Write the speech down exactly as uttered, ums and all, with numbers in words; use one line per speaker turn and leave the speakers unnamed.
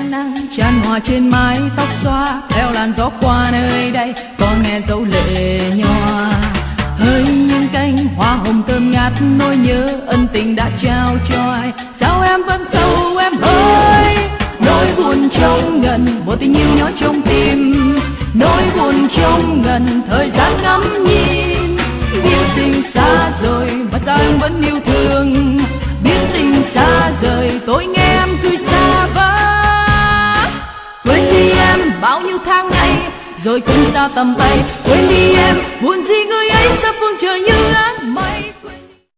ánh nắng chan hòa trên mái tóc xóa, theo làn gió qua nơi đây con nghe dấu lệ nhòa. Hỡi những cánh hoa hồng thơm ngát, nỗi nhớ ân tình đã trao cho ai, sao em vẫn sâu em ơi. Nỗi buồn trong ngần một tình yêu nhỏ trong tim, nỗi buồn trong ngần thời gian ngắm nhìn. Biết tình xa rồi mà sao em vẫn yêu thương, biết tình xa rời tôi nghe em cười xa vắng. Quên đi em bao nhiêu tháng ngày rồi cũng xa tầm tay, quên đi em buồn gì người ấy xa phương trời như áng mây.